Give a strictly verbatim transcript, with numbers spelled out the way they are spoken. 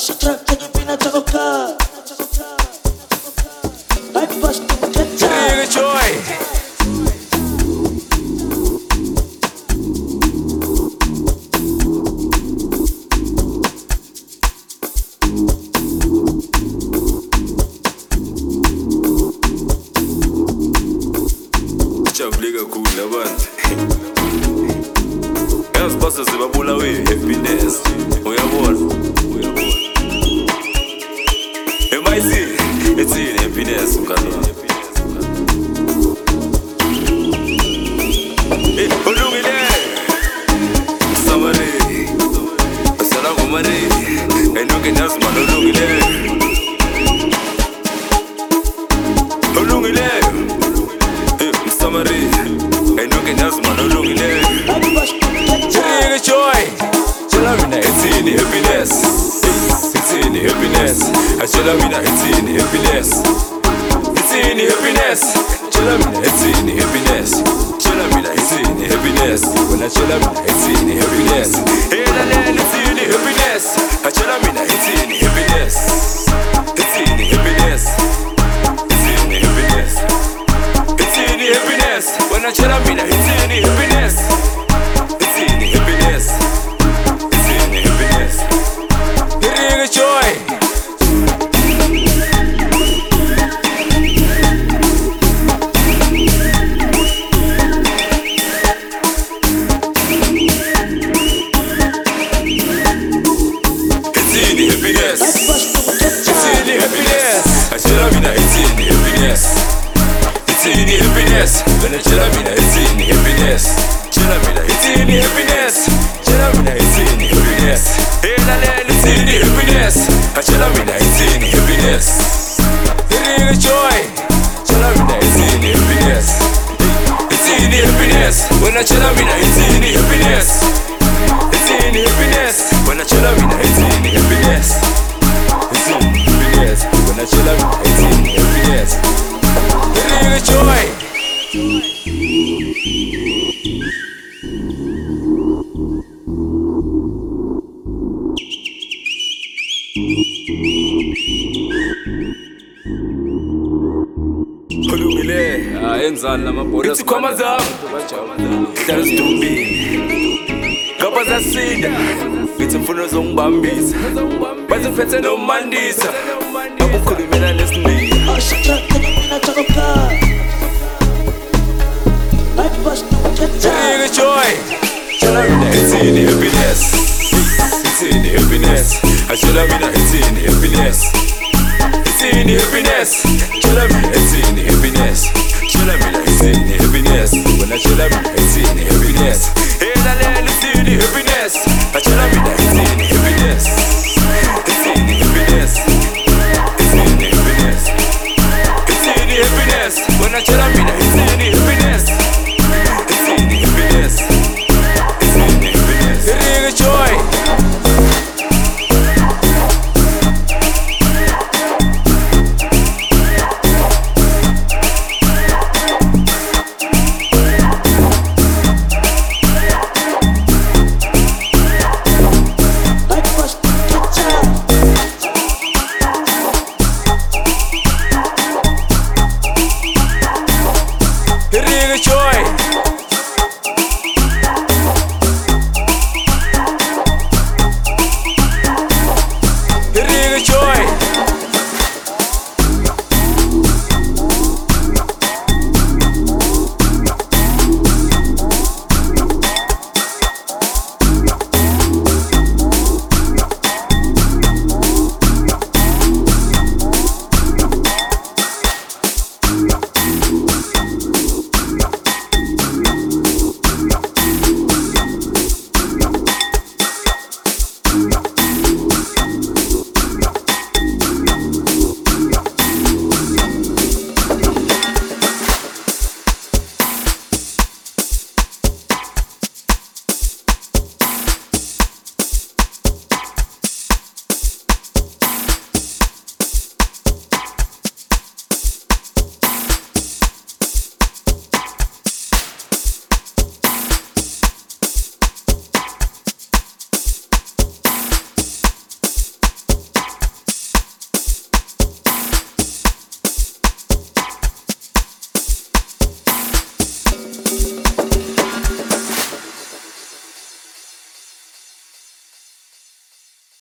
Jabulega kakhulu abantu. Yazibasa zibabula we happiness. Uyabona? Uyabona. Emayizi, etsini happiness mkalo. Eh, ulungile. Samari. Asala ngomari. Enuke nazima ulungile. Ulungile. Samari, and you can ask man ulungile. Take joy. Chelamina, it's in the happiness. It's in the happiness. Chelamina, it's in the happiness. It's in the happiness. Chelamina, it's in the happiness. Chelamina, it's in the happiness. When I chelamina, it's in the happiness. Hey, la la, it's in the happiness. Chelamina, it's in the happiness. It's in the happiness. It's in the happiness. Happiness. When I tell me that it's in the happiness, it's in the happiness, it's in the happiness. Hearing a joy. It's in the happiness. It's in the happiness. I tell me that it's in the happiness. It's in the happiness. When I tell me that it's in the happiness. Tell me that it's in the happiness. Tell me that it's in the happiness. Hey, la la, it's in the happiness. I tell me that it's in the happiness. Hearing a joy. Tell me that it's in the happiness. It's in the happiness. When I tell me that it's in the happiness. It's in the happiness. When I tell me that it's in the happiness. It's in the happiness. When I tell me that it's in the happiness. Hearing a joy. Ulungile. Ah, enzani lamabhola. Ithi khoma zami. That's to be. Ngapha zasinda. Ngithi mfuno zongibambisa. Baziphethe nomandisa. Abukhulumela nesindi. Take a joy. It's in the happiness. It's in the happiness. I tell me that it's in the happiness. It's in the happiness. Tell me